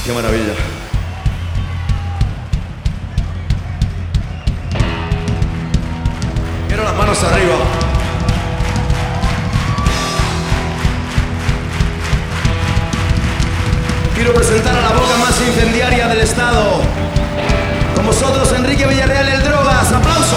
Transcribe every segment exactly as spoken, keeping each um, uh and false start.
Qué maravilla. Quiero las manos arriba. Quiero presentar a la boca más incendiaria del estado. Con vosotros, Enrique Villarreal, el Drogas. ¡Aplauso!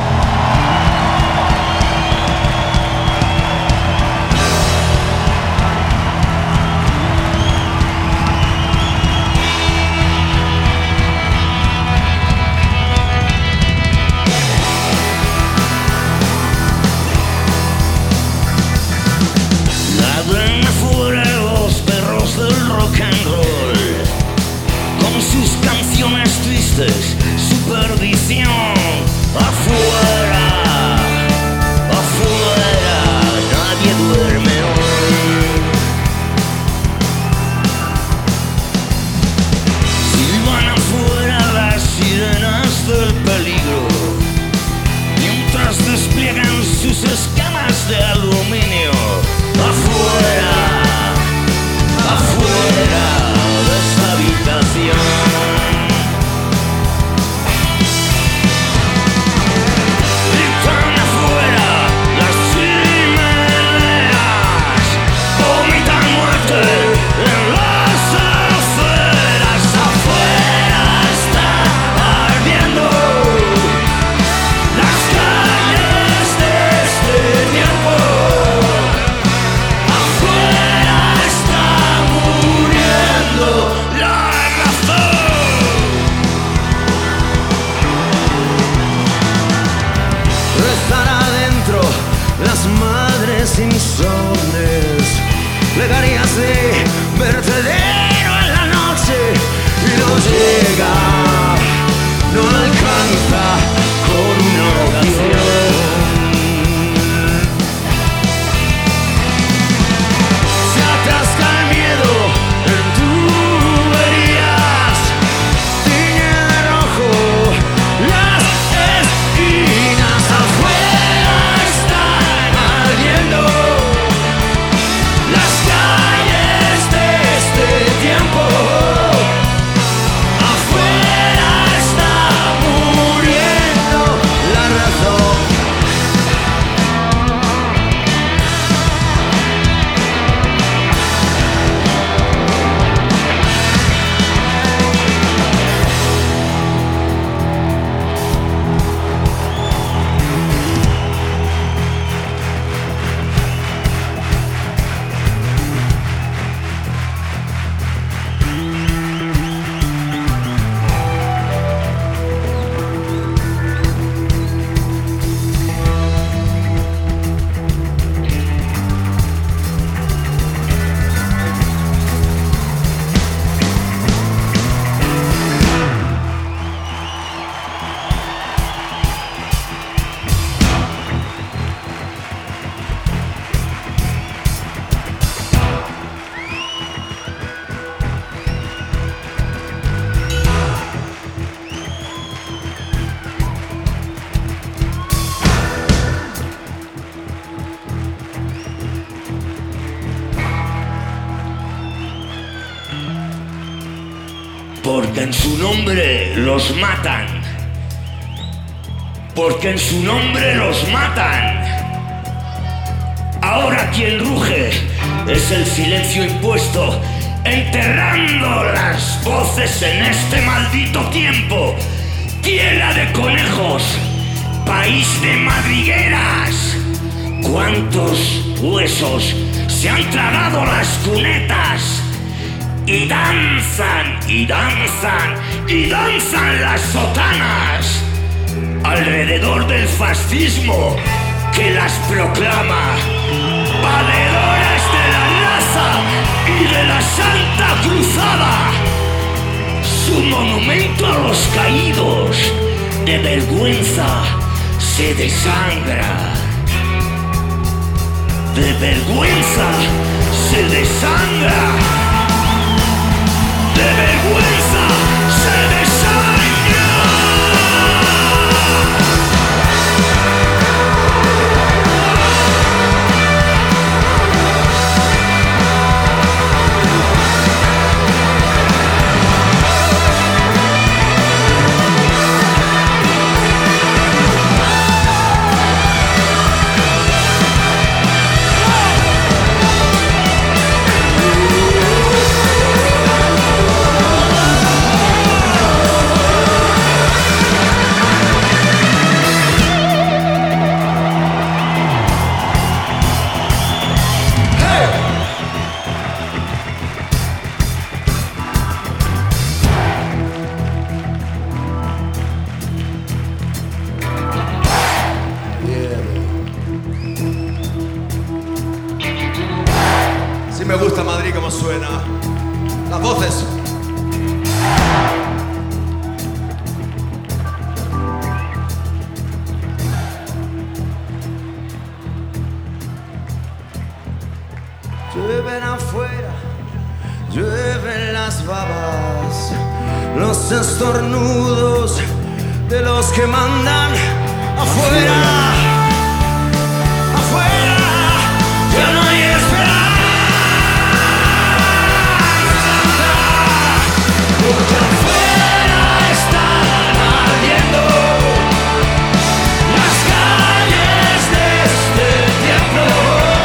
Ladran afuera los perros del rock and roll, con sus canciones tristes, su perdición. Afuera, afuera, nadie duerme hoy. Silban afuera las sirenas del peligro, mientras despliegan sus escamas de aluminio. Afuera, afuera de esta habitación. Gritan afuera las chimeneas, vomitan muerte en las aceras. Afuera está ardiendo las calles de este tiempo. Las madres insomnes, plegarias de vertedero en la noche, y no llega, no alcanza con una oración. Se atasca el miedo en tuberías, tiñe de rojo las esquinas. Afuera las calles de este tiempo. Afuera está muriendo la razón. Porque en su nombre los matan. Porque en su nombre los matan. Ahora quien ruge es el silencio impuesto, enterrando las voces en este maldito tiempo. Tierra de conejos, país de madrigueras. ¿Cuántos huesos se han tragado las cunetas? Y danzan, y danzan, y danzan las sotanas alrededor del fascismo que las proclama valedores de la raza y de la Santa Cruzada. Su monumento a los caídos de vergüenza se desangra. De vergüenza se desangra. De vergüenza se desangra. Las voces. Llueven afuera, llueven las babas, los estornudos de los que mandan afuera, afuera, ya no hay esperanza, porque afuera están ardiendo las calles de este tiempo.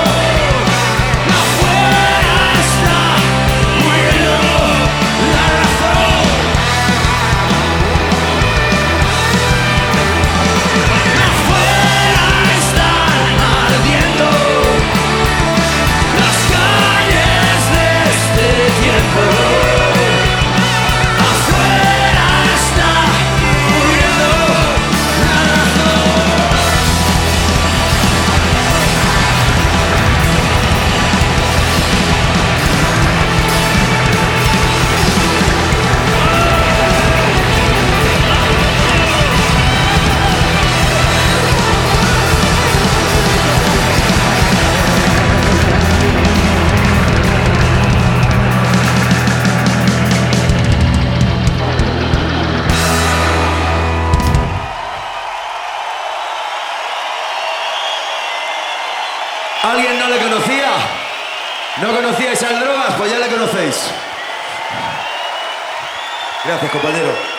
¿Alguien no le conocía? ¿No conocíais al Drogas? Pues ya le conocéis. Gracias, compañero.